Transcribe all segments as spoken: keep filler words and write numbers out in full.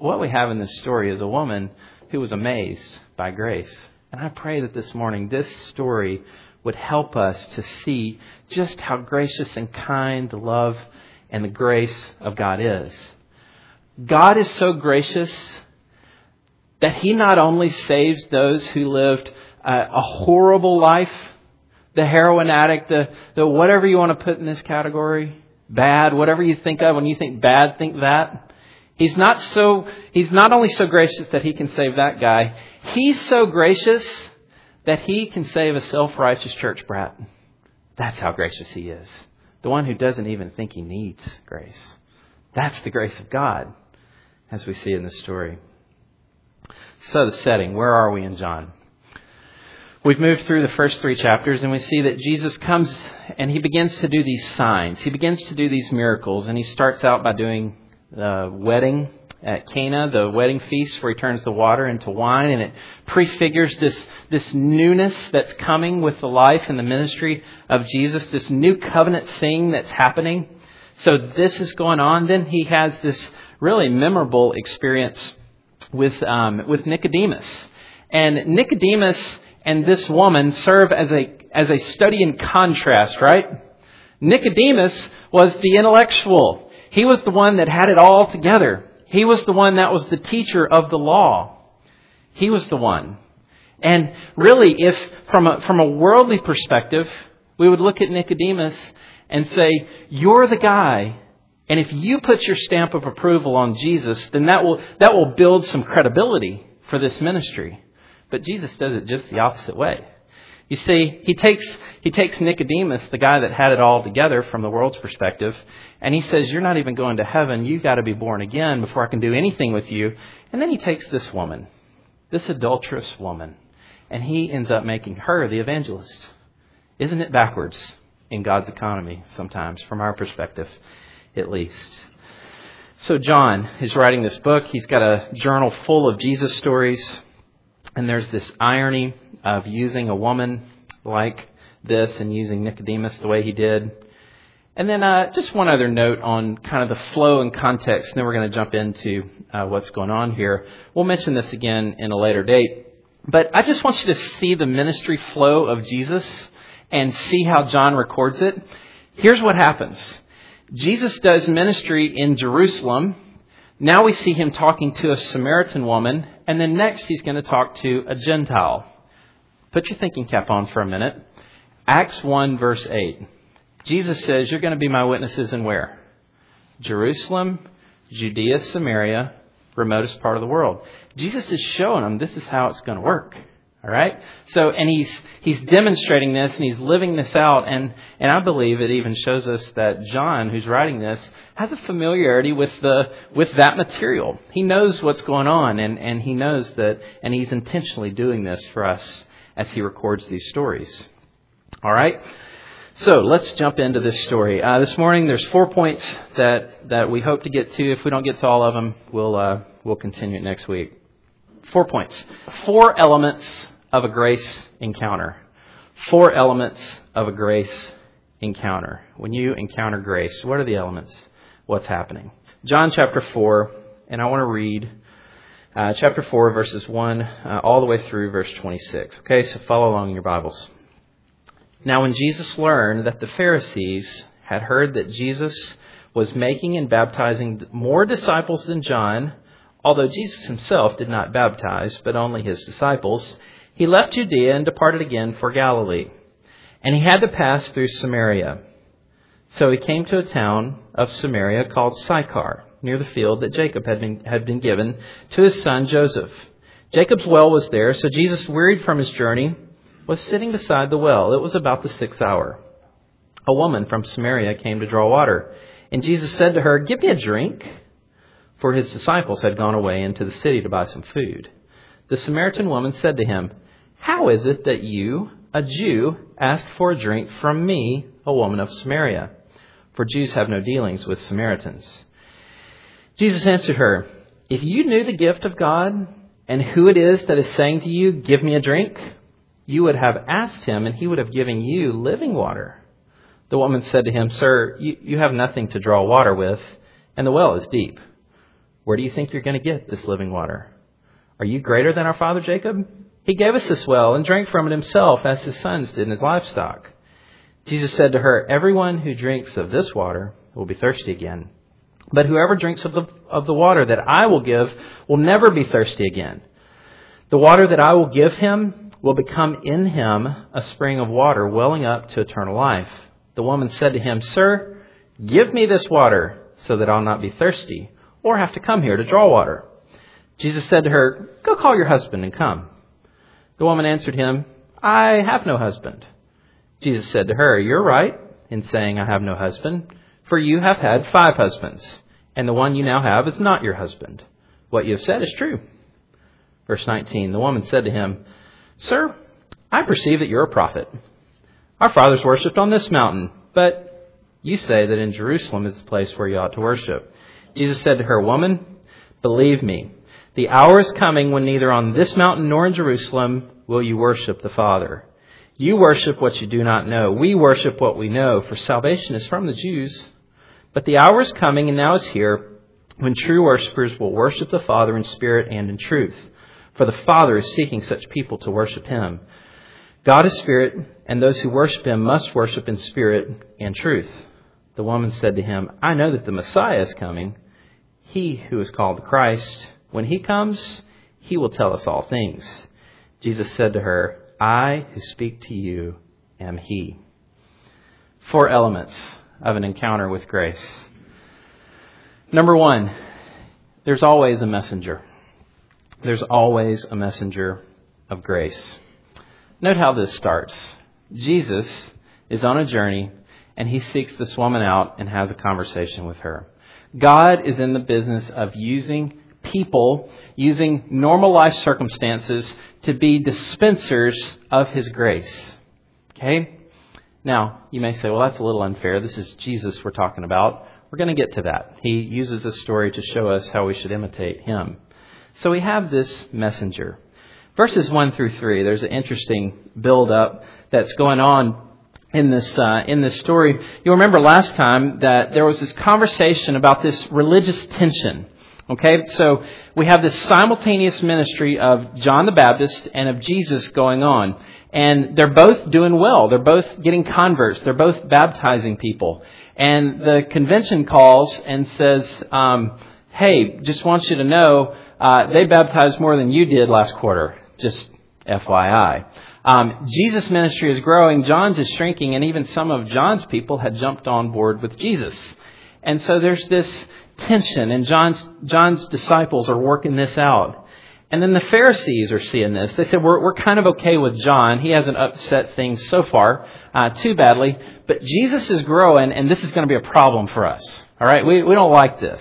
what we have in this story is a woman who was amazed by grace. And I pray that this morning this story would help us to see just how gracious and kind the love and the grace of God is. God is so gracious that He not only saves those who lived a, a horrible life, the heroin addict, the, the whatever you want to put in this category, bad, whatever you think of. When you think bad, think that. He's not so, he's not only so gracious that He can save that guy. He's so gracious that He can save a self-righteous church brat. That's how gracious He is. The one who doesn't even think he needs grace. That's the grace of God, as we see in this story. So the setting, where are we in John? We've moved through the first three chapters and we see that Jesus comes and He begins to do these signs. He begins to do these miracles, and He starts out by doing the wedding at Cana, the wedding feast where He turns the water into wine, and it prefigures this, this newness that's coming with the life and the ministry of Jesus, this new covenant thing that's happening. So this is going on. Then He has this really memorable experience with um, with Nicodemus. And Nicodemus and this woman serve as a as a study in contrast, right? Nicodemus was the intellectual. He was the one that had it all together. He was the one that was the teacher of the law. He was the one. And really, if from a, from a worldly perspective, we would look at Nicodemus and say, you're the guy. And if you put your stamp of approval on Jesus, then that will that will build some credibility for this ministry. But Jesus does it just the opposite way. You see, he takes he takes Nicodemus, the guy that had it all together from the world's perspective, and He says, you're not even going to heaven. You've got to be born again before I can do anything with you. And then He takes this woman, this adulterous woman, and He ends up making her the evangelist. Isn't it backwards in God's economy sometimes, from our perspective, at least? So John is writing this book. He's got a journal full of Jesus stories. And there's this irony of using a woman like this and using Nicodemus the way he did. And then uh, just one other note on kind of the flow and context, and then we're going to jump into uh, what's going on here. We'll mention this again in a later date. But I just want you to see the ministry flow of Jesus and see how John records it. Here's what happens. Jesus does ministry in Jerusalem. Now we see Him talking to a Samaritan woman, and then next He's going to talk to a Gentile. Put your thinking cap on for a minute. Acts one verse eight. Jesus says, you're going to be my witnesses in where? Jerusalem, Judea, Samaria, remotest part of the world. Jesus is showing them this is how it's going to work. All right. So, and he's he's demonstrating this and he's living this out. And, and I believe it even shows us that John, who's writing this, has a familiarity with the with that material. He knows what's going on, and, and he knows that, and he's intentionally doing this for us as he records these stories. All right. So let's jump into this story. Uh, this morning, there's four points that, that we hope to get to. If we don't get to all of them, we'll uh, we'll continue it next week. Four points. Four elements of a grace encounter. Four elements of a grace encounter. When you encounter grace, what are the elements? What's happening? John chapter four, and I want to read uh, chapter four, verses one uh, all the way through verse twenty-six. Okay, so follow along in your Bibles. Now when Jesus learned that the Pharisees had heard that Jesus was making and baptizing more disciples than John, although Jesus Himself did not baptize, but only His disciples, He left Judea and departed again for Galilee. And He had to pass through Samaria. So He came to a town of Samaria called Sychar, near the field that Jacob had been, had been given to his son Joseph. Jacob's well was there, so Jesus, wearied from His journey, was sitting beside the well. It was about the sixth hour. A woman from Samaria came to draw water. And Jesus said to her, "Give me a drink." For His disciples had gone away into the city to buy some food. The Samaritan woman said to Him, "How is it that you, a Jew, ask for a drink from me, a woman of Samaria? For Jews have no dealings with Samaritans." Jesus answered her, "If you knew the gift of God and who it is that is saying to you, 'Give me a drink,' you would have asked Him and He would have given you living water." The woman said to Him, "Sir, you, you have nothing to draw water with, and the well is deep. Where do you think you're going to get this living water? Are you greater than our father Jacob? He gave us this well and drank from it himself, as his sons did in his livestock." Jesus said to her, "Everyone who drinks of this water will be thirsty again. But whoever drinks of the of the water that I will give will never be thirsty again. The water that I will give him will become in him a spring of water welling up to eternal life." The woman said to him, "Sir, give me this water so that I'll not be thirsty or have to come here to draw water." Jesus said to her, "Go call your husband and come." The woman answered him, "I have no husband." Jesus said to her, "You're right in saying I have no husband, for you have had five husbands, and the one you now have is not your husband. What you have said is true." Verse nineteen, the woman said to him, "Sir, I perceive that you're a prophet. Our fathers worshipped on this mountain, but you say that in Jerusalem is the place where you ought to worship." Jesus said to her, "Woman, believe me, the hour is coming when neither on this mountain nor in Jerusalem will you worship the Father. You worship what you do not know. We worship what we know, for salvation is from the Jews. But the hour is coming, and now is here, when true worshipers will worship the Father in spirit and in truth. For the Father is seeking such people to worship him. God is spirit, and those who worship him must worship in spirit and truth." The woman said to him, "I know that the Messiah is coming, he who is called the Christ. When he comes, he will tell us all things." Jesus said to her, "I who speak to you am he." Four elements of an encounter with grace. Number one, there's always a messenger. There's always a messenger of grace. Note how this starts. Jesus is on a journey, and he seeks this woman out and has a conversation with her. God is in the business of using people, using normal life circumstances to be dispensers of his grace. Okay? Now, you may say, well, that's a little unfair. This is Jesus we're talking about. We're going to get to that. He uses this story to show us how we should imitate him. So we have this messenger. Verses one through three, there's an interesting build-up that's going on in this uh, in this story. You'll remember last time that there was this conversation about this religious tension. Okay, so we have this simultaneous ministry of John the Baptist and of Jesus going on. And they're both doing well. They're both getting converts. They're both baptizing people. And the convention calls and says, um, hey, just want you to know, uh, they baptized more than you did last quarter. Just F Y I. Um, Jesus' ministry is growing. John's is shrinking. And even some of John's people had jumped on board with Jesus. And so there's this tension, and John's John's disciples are working this out. And then the Pharisees are seeing this. They said, we're we're kind of okay with John. He hasn't upset things so far uh, too badly. But Jesus is growing, and this is going to be a problem for us. All right, we we don't like this.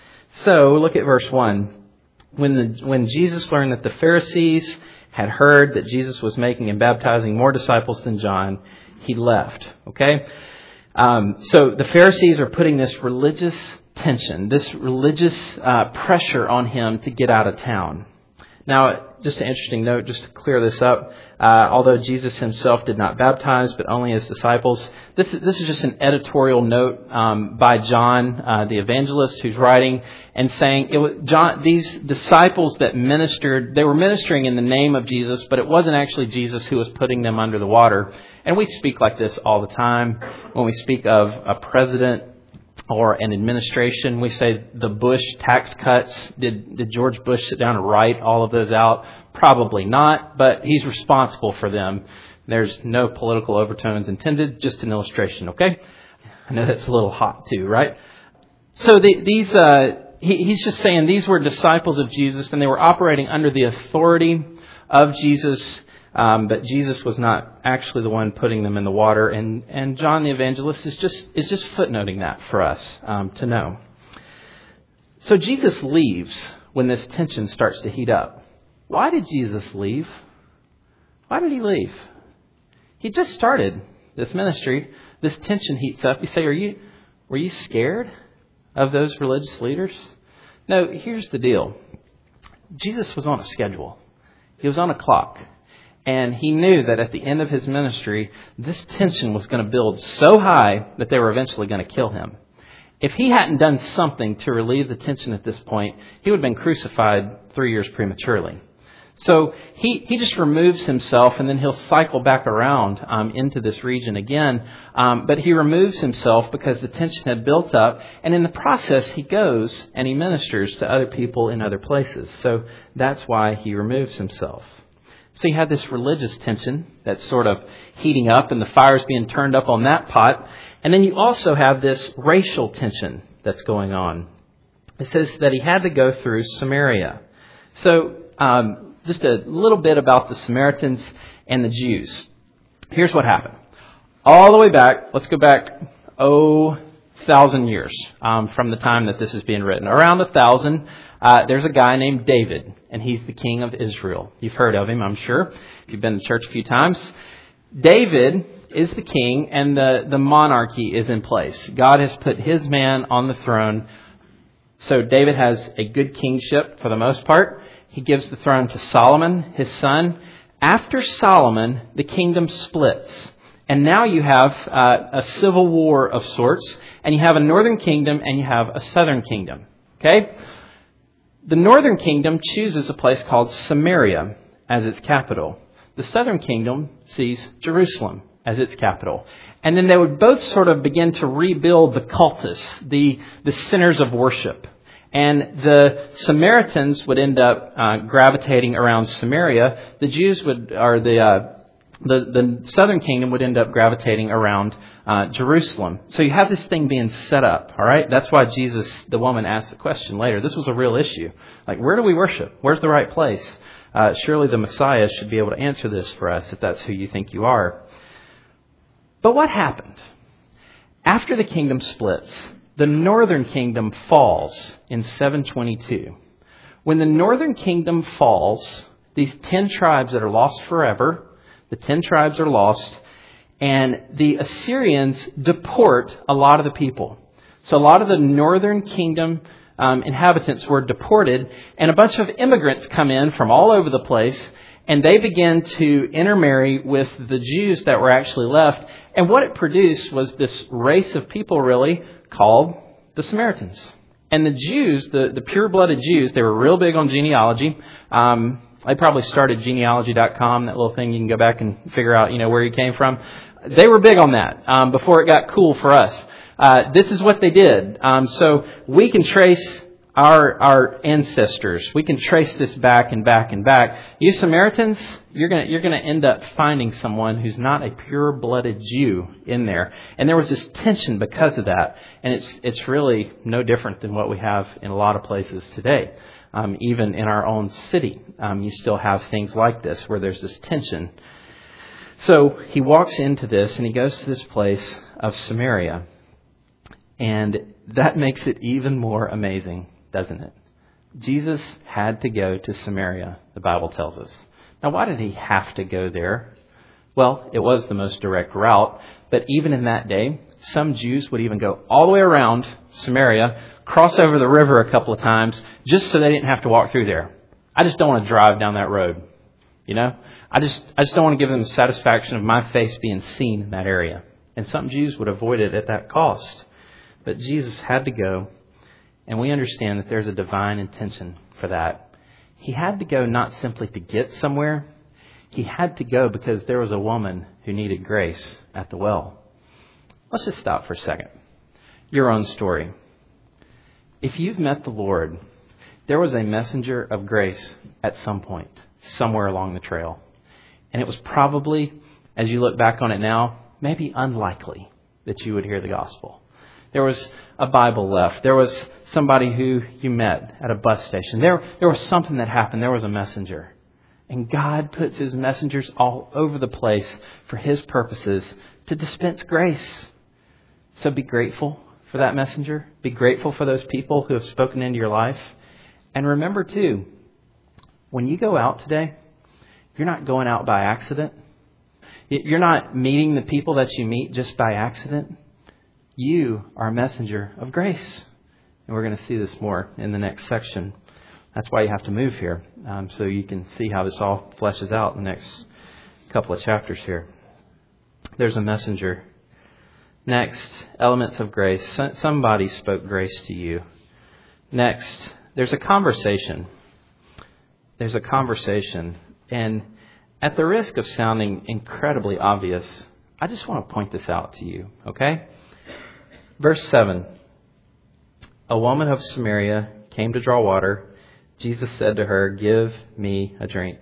So look at verse one. When the when Jesus learned that the Pharisees had heard that Jesus was making and baptizing more disciples than John, he left. Okay, um, so the Pharisees are putting this religious tension, this religious uh, pressure on him to get out of town. Now, just an interesting note, just to clear this up, uh, although Jesus himself did not baptize, but only his disciples, this is, this is just an editorial note um, by John, uh, the evangelist, who's writing and saying, it was John, these disciples that ministered, they were ministering in the name of Jesus, but it wasn't actually Jesus who was putting them under the water. And we speak like this all the time. When we speak of a president or an administration, we say the Bush tax cuts. Did, did George Bush sit down and write all of those out? Probably not, but he's responsible for them. There's no political overtones intended, just an illustration, okay? I know that's a little hot too, right? So the, these, uh, he, he's just saying these were disciples of Jesus, and they were operating under the authority of Jesus. Um, but Jesus was not actually the one putting them in the water, and, and John the Evangelist is just is just footnoting that for us um, to know. So Jesus leaves when this tension starts to heat up. Why did Jesus leave? Why did he leave? He just started this ministry. This tension heats up. You say, "Are you were you scared of those religious leaders?" No. Here's the deal. Jesus was on a schedule. He was on a clock. And he knew that at the end of his ministry, this tension was going to build so high that they were eventually going to kill him. if he hadn't done something to relieve the tension at this point, he would have been crucified three years prematurely. So he, he just removes himself, and then he'll cycle back around um, into this region again. Um, but he removes himself because the tension had built up. And in the process, he goes and he ministers to other people in other places. So that's why he removes himself. So you have this religious tension that's sort of heating up, and the fire's being turned up on that pot. And then you also have this racial tension that's going on. It says that he had to go through Samaria. So um just a little bit about the Samaritans and the Jews. Here's what happened. All the way back, let's go back, oh, thousand years um, from the time that this is being written. Around a thousand, uh, there's a guy named David, and he's the king of Israel. You've heard of him, I'm sure, if you've been to church a few times. David is the king, and the, the monarchy is in place. God has put his man on the throne. So David has a good kingship for the most part. He gives the throne to Solomon, his son. After Solomon, the kingdom splits. And now you have uh, a civil war of sorts. And you have a northern kingdom and you have a southern kingdom. Okay? The northern kingdom chooses a place called Samaria as its capital. The southern kingdom sees Jerusalem as its capital. And then they would both sort of begin to rebuild the cultus, the, the centers of worship. And the Samaritans would end up uh, gravitating around Samaria. The Jews would, or the, uh, the the southern kingdom would end up gravitating around uh, Jerusalem. So you have this thing being set up, all right? That's why Jesus, the woman, asked the question later. This was a real issue. Like, where do we worship? Where's the right place? Uh, surely the Messiah should be able to answer this for us if that's who you think you are. But what happened? After the kingdom splits, the northern kingdom falls in seven twenty-two. When the northern kingdom falls, these ten tribes that are lost forever, the ten tribes are lost, and the Assyrians deport a lot of the people. So a lot of the northern kingdom um, inhabitants were deported, and a bunch of immigrants come in from all over the place, and they begin to intermarry with the Jews that were actually left. And what it produced was this race of people, really, called the Samaritans. And the Jews, the, the pure-blooded Jews, they were real big on genealogy. Um, they probably started genealogy dot com, that little thing you can go back and figure out, you know, where you came from. They were big on that um, before it got cool for us. Uh, this is what they did. Um, so we can trace our our ancestors. We can trace this back and back and back. You Samaritans, you're gonna you're gonna end up finding someone who's not a pure-blooded Jew in there. And there was this tension because of that. And it's it's really no different than what we have in a lot of places today. Um, even in our own city, um, you still have things like this where there's this tension. So he walks into this and he goes to this place of Samaria. And that makes it even more amazing, doesn't it? Jesus had to go to Samaria, the Bible tells us. Now, why did he have to go there? Well, it was the most direct route. But even in that day, some Jews would even go all the way around Samaria, cross over the river a couple of times, just so they didn't have to walk through there. I just don't want to drive down that road. You know, I just I just don't want to give them the satisfaction of my face being seen in that area. And some Jews would avoid it at that cost. But Jesus had to go, and we understand that there's a divine intention for that. He had to go not simply to get somewhere. He had to go because there was a woman who needed grace at the well. Let's just stop for a second. Your own story. If you've met the Lord, there was a messenger of grace at some point, somewhere along the trail. And it was probably, as you look back on it now, maybe unlikely that you would hear the gospel. There was a Bible left. There was somebody who you met at a bus station. There, there was something that happened. There was a messenger. And God puts his messengers all over the place for his purposes to dispense grace. So be grateful for that messenger. Be grateful for those people who have spoken into your life. And remember, too, when you go out today, you're not going out by accident. You're not meeting the people that you meet just by accident. You are a messenger of grace. And we're going to see this more in the next section. That's why you have to move here, um, so you can see how this all fleshes out in the next couple of chapters here. There's a messenger Next, elements of grace. Somebody spoke grace to you. Next, there's a conversation. There's a conversation. And at the risk of sounding incredibly obvious, I just want to point this out to you, okay? Verse seven. A woman of Samaria came to draw water. Jesus said to her, "Give me a drink."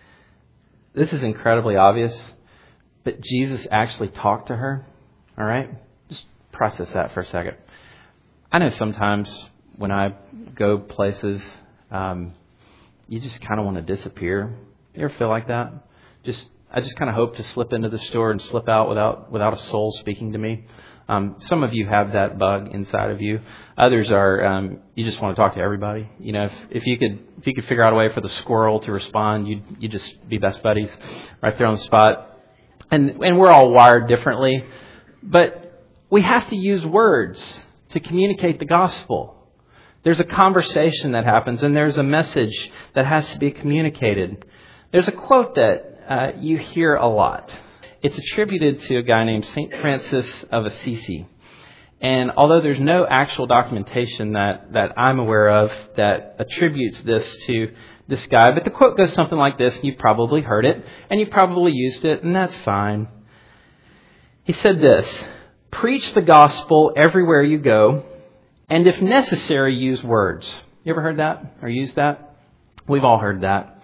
This is incredibly obvious, but Jesus actually talked to her. All right? Just process that for a second. I know sometimes when I go places, um, you just kind of want to disappear. You ever feel like that? Just I just kind of hope to slip into the store and slip out without without a soul speaking to me. Um, some of you have that bug inside of you. Others are um, you just want to talk to everybody. You know, if, if you could if you could figure out a way for the squirrel to respond, you'd you just be best buddies right there on the spot. And and we're all wired differently, but we have to use words to communicate the gospel. There's a conversation that happens, and there's a message that has to be communicated. There's a quote that uh, you hear a lot. It's attributed to a guy named Saint Francis of Assisi. And although there's no actual documentation that, that I'm aware of that attributes this to this guy, but the quote goes something like this, and you've probably heard it, and you probably used it, and that's fine. He said this: "Preach the gospel everywhere you go, and if necessary, use words." You ever heard that or used that? We've all heard that.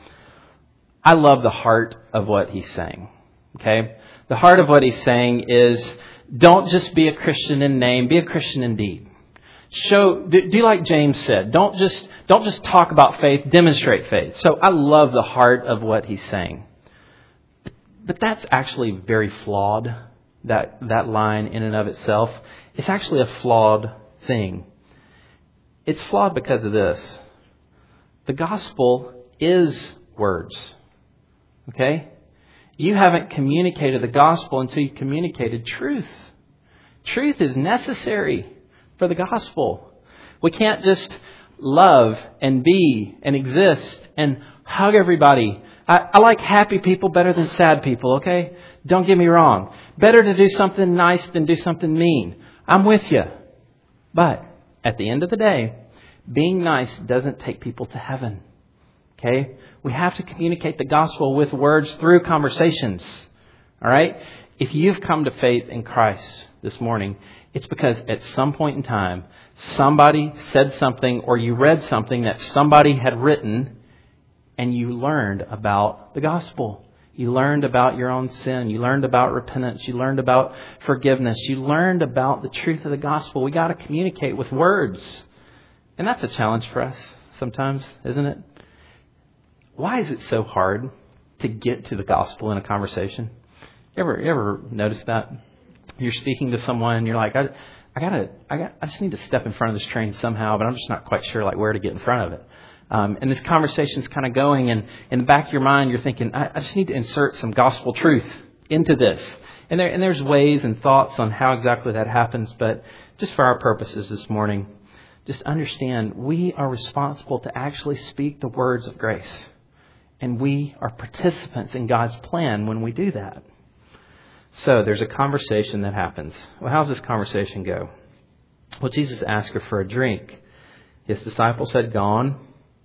I love the heart of what he's saying. Okay? The heart of what he's saying is, don't just be a Christian in name, be a Christian in deed. Show, do, do like James said, don't just, don't just talk about faith, demonstrate faith. So I love the heart of what he's saying. But that's actually very flawed, that, that line in and of itself. It's actually a flawed thing. It's flawed because of this. The gospel is words. Okay? You haven't communicated the gospel until you communicated truth. Truth is necessary for the gospel. We can't just love and be and exist and hug everybody. I, I like happy people better than sad people, okay? Don't get me wrong. Better to do something nice than do something mean. I'm with you. But at the end of the day, being nice doesn't take people to heaven. Okay? We have to communicate the gospel with words through conversations. All right? If you've come to faith in Christ this morning, it's because at some point in time, somebody said something or you read something that somebody had written and you learned about the gospel. You learned about your own sin. You learned about repentance. You learned about forgiveness. You learned about the truth of the gospel. We got to communicate with words. And that's a challenge for us sometimes, isn't it? Why is it so hard to get to the gospel in a conversation? You ever, you ever notice that? You're speaking to someone and you're like, I, I gotta, I got, I just need to step in front of this train somehow, but I'm just not quite sure like where to get in front of it. Um, and this conversation's kind of going, and in the back of your mind, you're thinking, I, I just need to insert some gospel truth into this. And there, and there's ways and thoughts on how exactly that happens, but just for our purposes this morning, just understand we are responsible to actually speak the words of grace. And we are participants in God's plan when we do that. So there's a conversation that happens. Well, how's this conversation go? Well, Jesus asked her for a drink. His disciples had gone.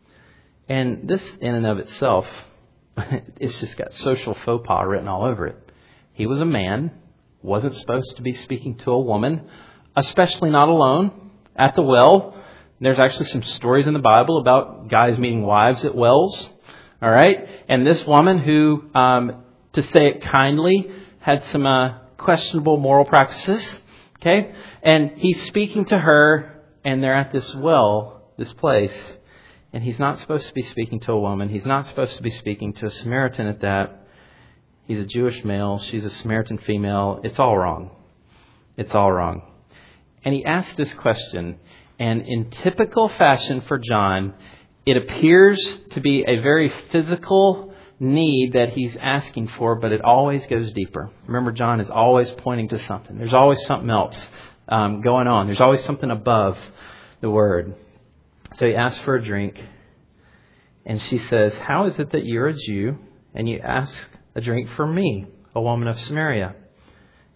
And this in and of itself, it's just got social faux pas written all over it. He was a man, wasn't supposed to be speaking to a woman, especially not alone, at the well. There's actually some stories in the Bible about guys meeting wives at wells. All right. And this woman who, um, to say it kindly, had some uh, questionable moral practices. Okay. And he's speaking to her, and they're at this well, this place. And he's not supposed to be speaking to a woman. He's not supposed to be speaking to a Samaritan at that. He's a Jewish male. She's a Samaritan female. It's all wrong. It's all wrong. And he asked this question. And in typical fashion for John, it appears to be a very physical need that he's asking for, but it always goes deeper. Remember, John is always pointing to something. There's always something else um, going on. There's always something above the word. So he asks for a drink, and she says, "How is it that you're a Jew and you ask a drink for me, a woman of Samaria?"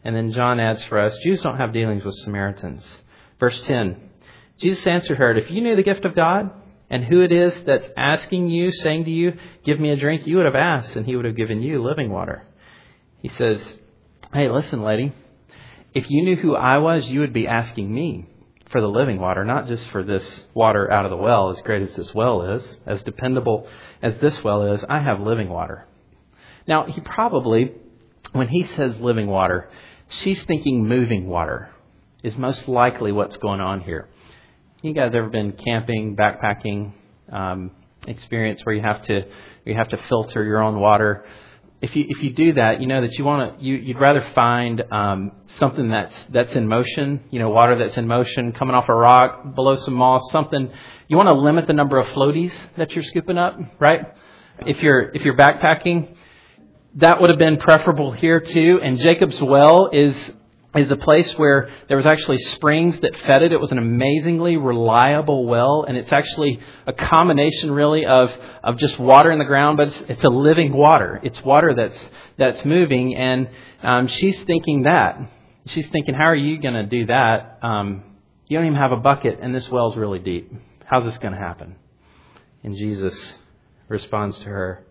And then John adds for us, Jews don't have dealings with Samaritans. Verse ten, Jesus answered her, if you knew the gift of God and who it is that's asking you, saying to you, give me a drink, you would have asked and he would have given you living water. He says, hey, listen, lady, if you knew who I was, you would be asking me for the living water, not just for this water out of the well, as great as this well is, as dependable as this well is. I have living water. Now, he probably, when he says living water, she's thinking moving water is most likely what's going on here. You guys ever been camping, backpacking, um, experience where you have to you have to filter your own water? If you if you do that, you know that you want to you you'd rather find um, something that's that's in motion, you know, water that's in motion, coming off a rock, below some moss, something. You want to limit the number of floaties that you're scooping up, right? If you're if you're backpacking, that would have been preferable here too. And Jacob's Well is is a place where there was actually springs that fed it. It was an amazingly reliable well, and it's actually a combination really of, of just water in the ground, but it's, it's a living water. It's water that's that's moving, and um, she's thinking that. She's thinking, how are you going to do that? Um, you don't even have a bucket, and this well's really deep. How's this going to happen? And Jesus responds to her.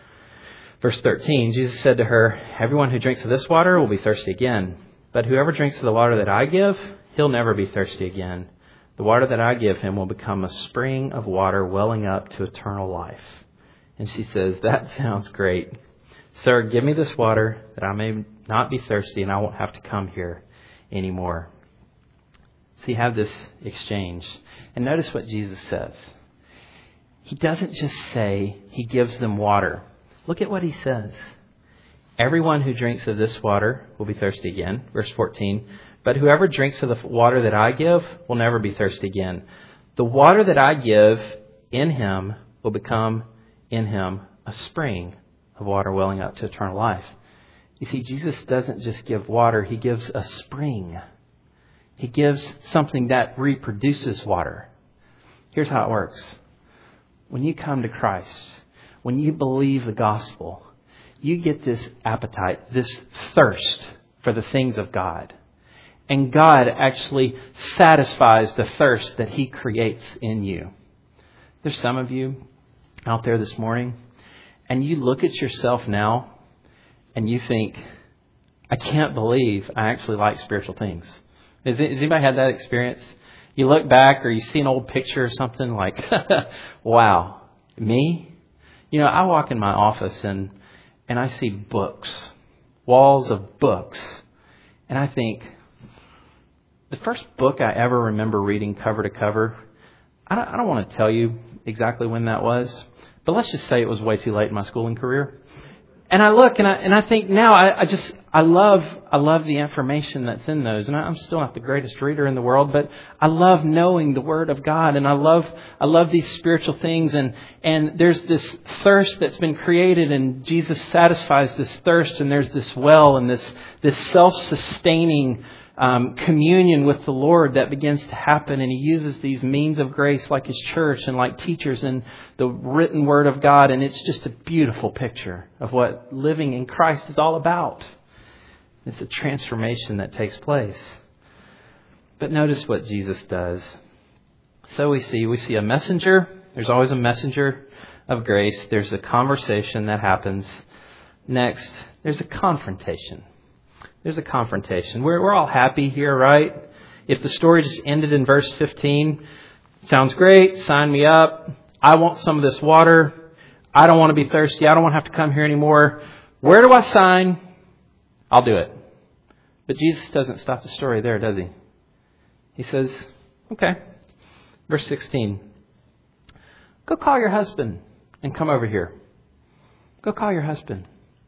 Verse thirteen, Jesus said to her, everyone who drinks of this water will be thirsty again. But whoever drinks of the water that I give, he'll never be thirsty again. The water that I give him will become a spring of water welling up to eternal life. And she says, that sounds great. Sir, give me this water that I may not be thirsty and I won't have to come here anymore. So you have this exchange. And notice what Jesus says. He doesn't just say he gives them water. Look at what he says. Everyone who drinks of this water will be thirsty again. Verse fourteen. But whoever drinks of the water that I give will never be thirsty again. The water that I give in him will become in him a spring of water welling up to eternal life. You see, Jesus doesn't just give water. He gives a spring. He gives something that reproduces water. Here's how it works. When you come to Christ, when you believe the gospel, you get this appetite, this thirst for the things of God. And God actually satisfies the thirst that he creates in you. There's some of you out there this morning, and you look at yourself now, and you think, I can't believe I actually like spiritual things. Has anybody had that experience? You look back or you see an old picture or something like, wow, me? You know, I walk in my office and And I see books, walls of books. And I think, the first book I ever remember reading cover to cover, I don't, I don't want to tell you exactly when that was, but let's just say it was way too late in my schooling career. And I look and I and I think now I, I just I love I love the information that's in those, and I'm still not the greatest reader in the world, but I love knowing the Word of God, and I love I love these spiritual things, and and there's this thirst that's been created, and Jesus satisfies this thirst, and there's this well and this this self-sustaining um, communion with the Lord that begins to happen, and He uses these means of grace like His church and like teachers and the written Word of God, and it's just a beautiful picture of what living in Christ is all about. It's a transformation that takes place. But notice what Jesus does. So we see, we see a messenger. There's always a messenger of grace. There's a conversation that happens. Next, there's a confrontation. There's a confrontation. We're, we're all happy here, right? If the story just ended in verse fifteen, sounds great. Sign me up. I want some of this water. I don't want to be thirsty. I don't want to have to come here anymore. Where do I sign? I'll do it. But Jesus doesn't stop the story there, does he? He says, okay. Verse sixteen. Go call your husband and come over here. Go call your husband.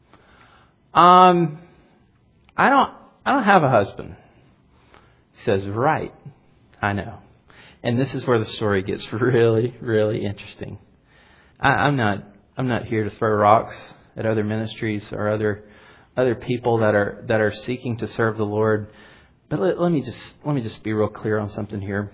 Um, I don't, I don't have a husband. He says, right. I know. And this is where the story gets really, really interesting. I, I'm not, I'm not here to throw rocks at other ministries or other other people that are that are seeking to serve the Lord. But let, let me just let me just be real clear on something here.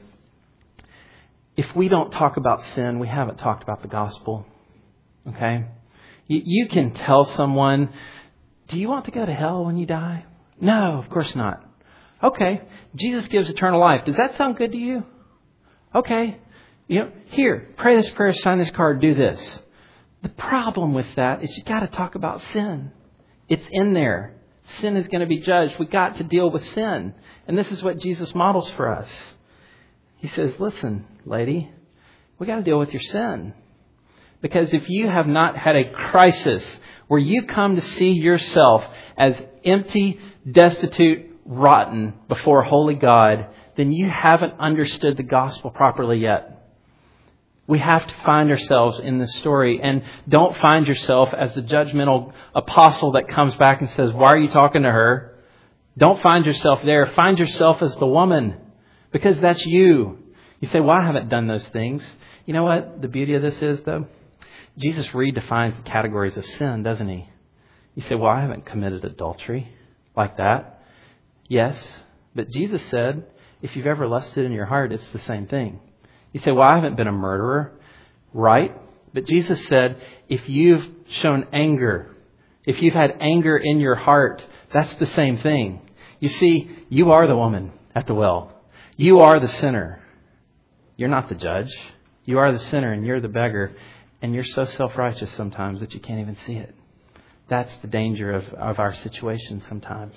If we don't talk about sin, we haven't talked about the gospel. Okay? You, you can tell someone, do you want to go to hell when you die? No, of course not. Okay, Jesus gives eternal life. Does that sound good to you? Okay, you know, here, pray this prayer, sign this card, do this. The problem with that is you got to talk about sin. It's in there. Sin is going to be judged. We got to deal with sin. And this is what Jesus models for us. He says, listen, lady, we got to deal with your sin. Because if you have not had a crisis where you come to see yourself as empty, destitute, rotten before holy God, then you haven't understood the gospel properly yet. We have to find ourselves in this story, and don't find yourself as the judgmental apostle that comes back and says, why are you talking to her? Don't find yourself there. Find yourself as the woman, because that's you. You say, well, I haven't done those things. You know what the beauty of this is, though? Jesus redefines the categories of sin, doesn't he? You say, well, I haven't committed adultery like that. Yes, but Jesus said, if you've ever lusted in your heart, it's the same thing. You say, well, I haven't been a murderer. Right? But Jesus said, if you've shown anger, if you've had anger in your heart, that's the same thing. You see, you are the woman at the well. You are the sinner. You're not the judge. You are the sinner and you're the beggar. And you're so self-righteous sometimes that you can't even see it. That's the danger of, of our situation sometimes.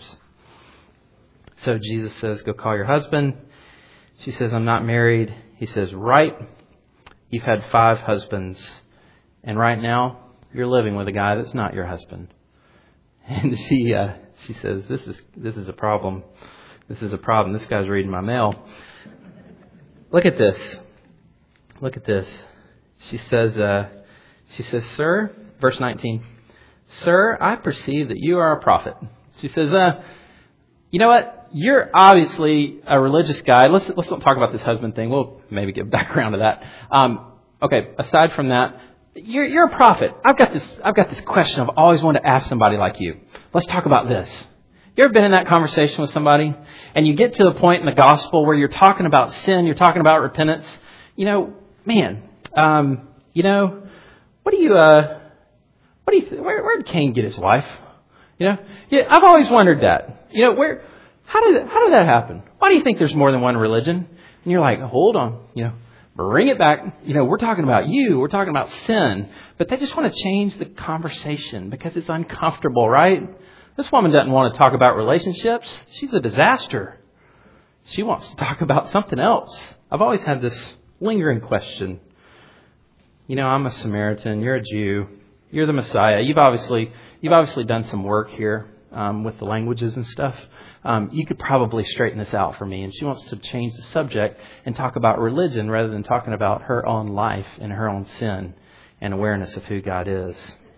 So Jesus says, go call your husband. She says, I'm not married. He says, right. You've had five husbands. And right now, you're living with a guy that's not your husband. And she uh, she says, this is this is a problem. This is a problem. This guy's reading my mail. Look at this. Look at this. She says, uh, she says, sir, verse nineteen, sir, I perceive that you are a prophet. She says, uh, you know what? You're obviously a religious guy. Let's let's don't talk about this husband thing. We'll maybe get background to that. Um, okay. Aside from that, you're you're a prophet. I've got this. I've got this question I've always wanted to ask somebody like you. Let's talk about this. You ever been in that conversation with somebody, and you get to the point in the gospel where you're talking about sin, you're talking about repentance? You know, man. Um, you know, what do you? Uh, what do you? Th- where where did Cain get his wife? You know, yeah. I've always wondered that. You know, where. How did how did that happen? Why do you think there's more than one religion? And you're like, hold on, you know, bring it back. You know, we're talking about you. We're talking about sin. But they just want to change the conversation because it's uncomfortable, right? This woman doesn't want to talk about relationships. She's a disaster. She wants to talk about something else. I've always had this lingering question. You know, I'm a Samaritan. You're a Jew. You're the Messiah. You've obviously you've obviously done some work here um, with the languages and stuff. Um, you could probably straighten this out for me. And she wants to change the subject and talk about religion rather than talking about her own life and her own sin and awareness of who God is.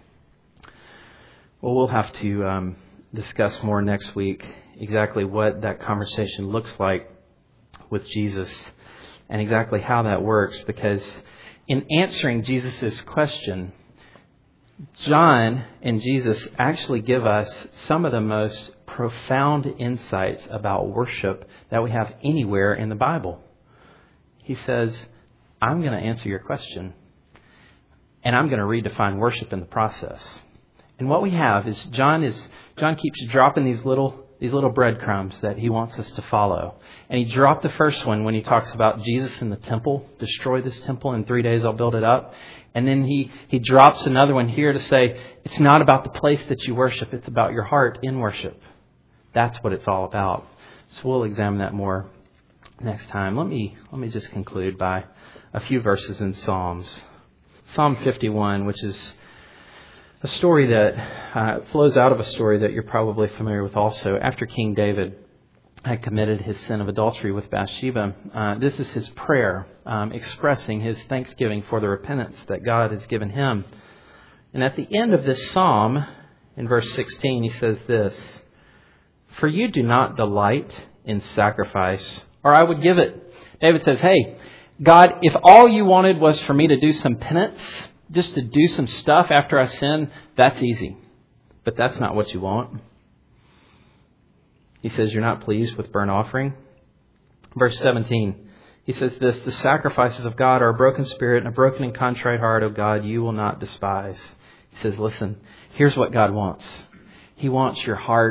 Well, we'll have to um, discuss more next week exactly what that conversation looks like with Jesus and exactly how that works. Because in answering Jesus' question, John and Jesus actually give us some of the most profound insights about worship that we have anywhere in the Bible. He says, I'm going to answer your question, and I'm going to redefine worship in the process. And what we have is John is John keeps dropping these little these little breadcrumbs that he wants us to follow. And he dropped the first one when he talks about Jesus in the temple. Destroy this temple, in three days I'll build it up. And then he, he drops another one here to say, it's not about the place that you worship, it's about your heart in worship. That's what it's all about. So we'll examine that more next time. Let me let me just conclude by a few verses in Psalms. Psalm fifty-one, which is a story that uh, flows out of a story that you're probably familiar with also. After King David had committed his sin of adultery with Bathsheba, uh, this is his prayer, um, expressing his thanksgiving for the repentance that God has given him. And at the end of this psalm, in verse sixteen, he says this, for you do not delight in sacrifice, or I would give it. David says, hey, God, if all you wanted was for me to do some penance, just to do some stuff after I sin, that's easy. But that's not what you want. He says, you're not pleased with burnt offering. Verse seventeen, he says this, the sacrifices of God are a broken spirit and a broken and contrite heart, O God, you will not despise. He says, listen, here's what God wants. He wants your heart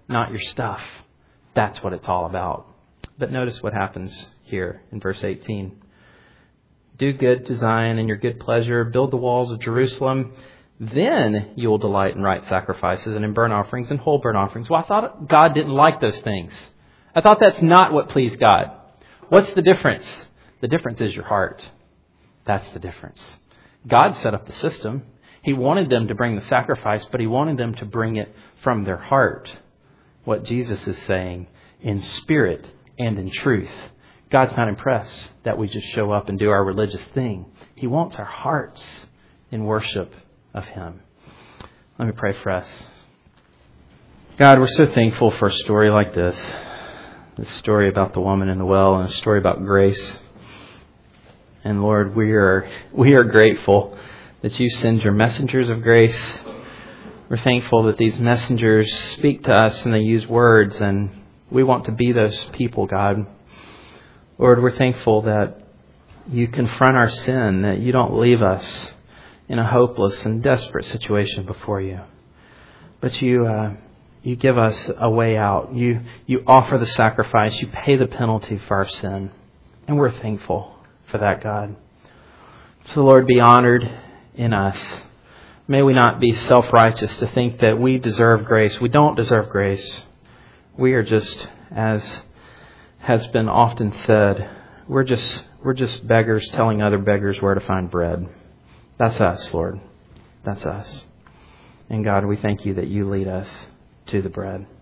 not your stuff. That's what it's all about. But notice what happens here in verse eighteen. Do good to Zion in your good pleasure. Build the walls of Jerusalem. Then you will delight in right sacrifices and in burnt offerings and whole burnt offerings. Well, I thought God didn't like those things. I thought that's not what pleased God. What's the difference? The difference is your heart. That's the difference. God set up the system. He wanted them to bring the sacrifice, but He wanted them to bring it from their heart. What Jesus is saying, in spirit and in truth. God's not impressed that we just show up and do our religious thing. He wants our hearts in worship of Him. Let me pray for us. God, we're so thankful for a story like this. This story about the woman in the well and a story about grace. And Lord, we are we are grateful that you send your messengers of grace. We're thankful that these messengers speak to us and they use words, and we want to be those people, God. Lord, we're thankful that you confront our sin, that you don't leave us in a hopeless and desperate situation before you. But you uh, you give us a way out. You you offer the sacrifice. You pay the penalty for our sin. And we're thankful for that, God. So, Lord, be honored in us. May we not be self-righteous to think that we deserve grace. We don't deserve grace. We are just, as has been often said, we're just we're just beggars telling other beggars where to find bread. That's us, Lord. That's us. And God, we thank you that you lead us to the bread.